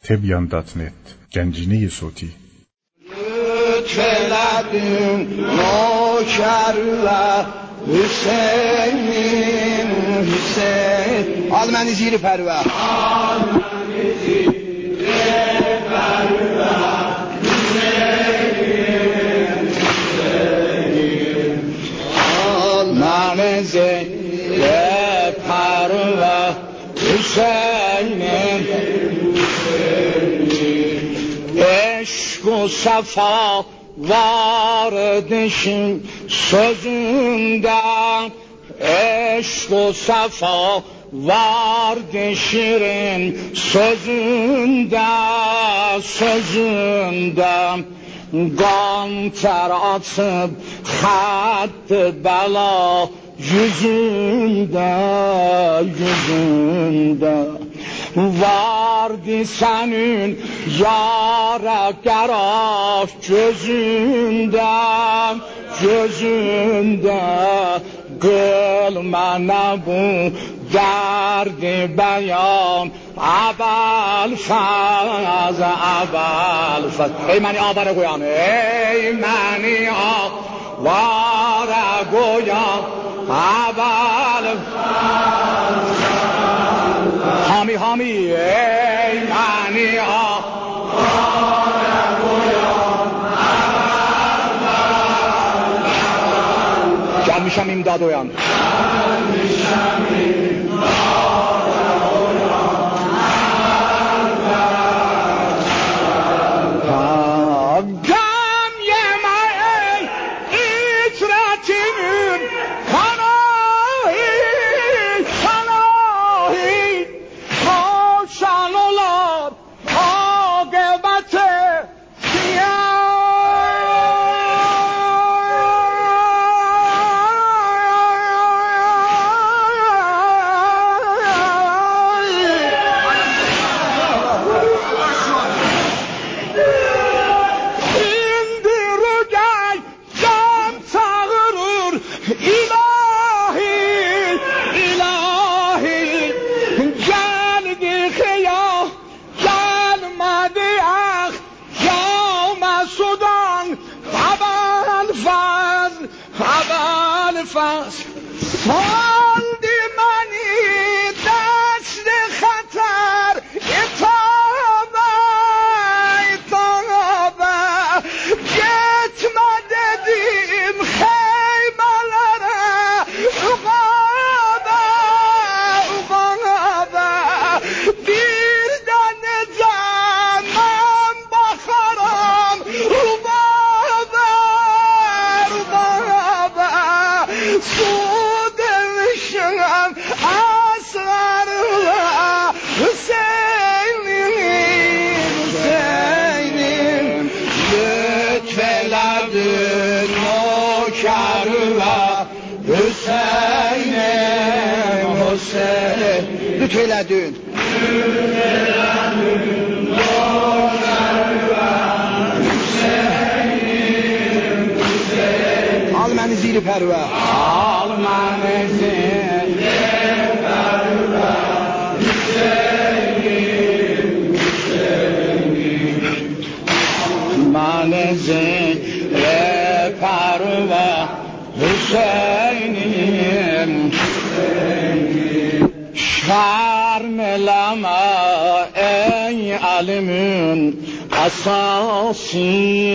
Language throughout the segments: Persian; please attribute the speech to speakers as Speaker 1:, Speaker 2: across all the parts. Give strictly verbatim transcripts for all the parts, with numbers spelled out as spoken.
Speaker 1: تبیان دات نت گنجینه صوتی.
Speaker 2: لطفلدیم نوکر و حسین حسین آلمانی زیر پرو آلمانی زیر پرو حسین حسین آلمانی زیر پرو حسین عشق و صفا واردشین سوزوندم عشق و صفا وارد شیرین سوزوندم سوزوندم گانتر آتب خط بلا yüzünden yüzünden vardı senin yara garaj gözünden gözünden gülmene bu derdi beyan abel faz abel faz ey mani avara koyan ey mani avara koyan abel hami hami ey mani avara koyan gelmişem imdad oyan gelmişem imdad fast فاندی منی دست خطر اتابه اتابه گتمه ددیم خیملره اقابه اقابه بیردن زمن بخرم ربابه ربابه سودمشم aslarla Hüseyin'im Hüseyin'im lütfeledin nokârıva Hüseyin'im Hüseyin lütfeledin lütfeledin nokârıva Hüseyin'im Hüseyin al məni zili pərvə al məni zili pərvə Hüseyin'im Hüseyin'im məni zili pərvə Hüseyin'im Hüseyin'im şərm eləmə ey əlimin əsası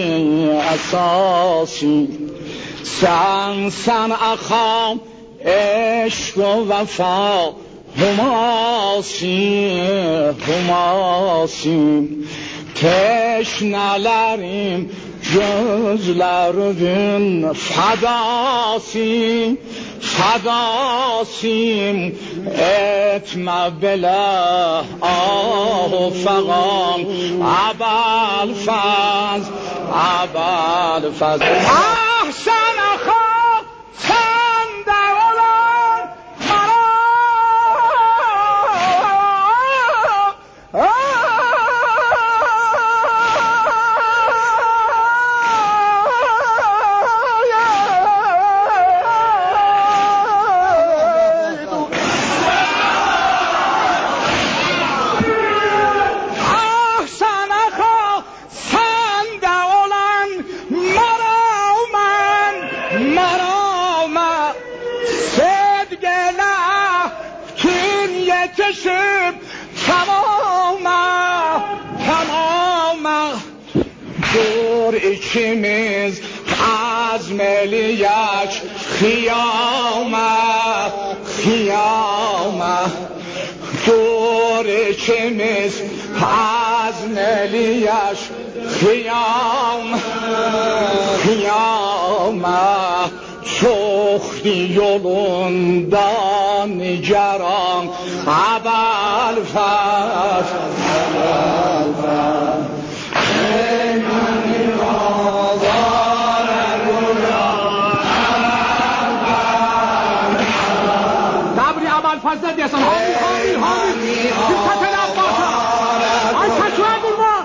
Speaker 2: əsası Sen sen akam eşk و وفا هماسی هماسی teşnelerim gözlerinin fedasi fedasim etme bile ah fagam abel faz abel faz ahsen akam sen de olan bana ikimiz azmeliyek kıyamet, kıyamet. Dur ikimiz azmeliyek kıyamet, kıyamet. Çok yolundan nigaran abel faz, abel faz.
Speaker 3: دبری اول فضل دیسان هامی هامی هامی دقت الاباسا آی کشور بولما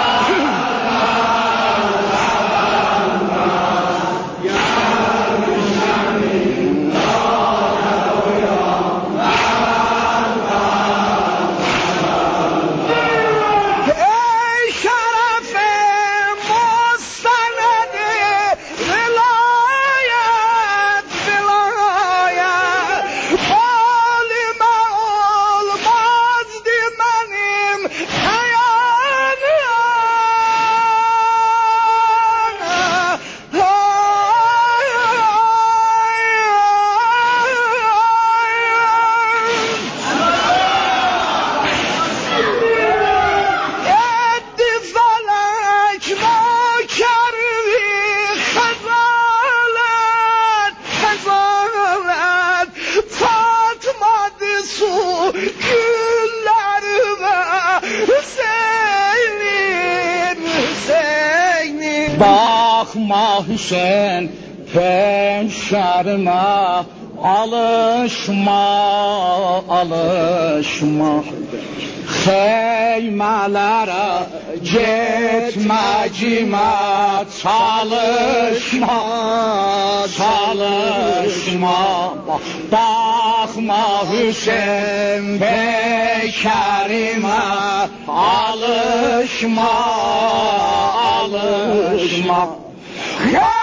Speaker 2: Bakma Hüseyin peşerime, alışma, alışma. Xeymelere gitmecime çalışma, çalışma. Bakma Hüseyin peşerime, alışma, alışma.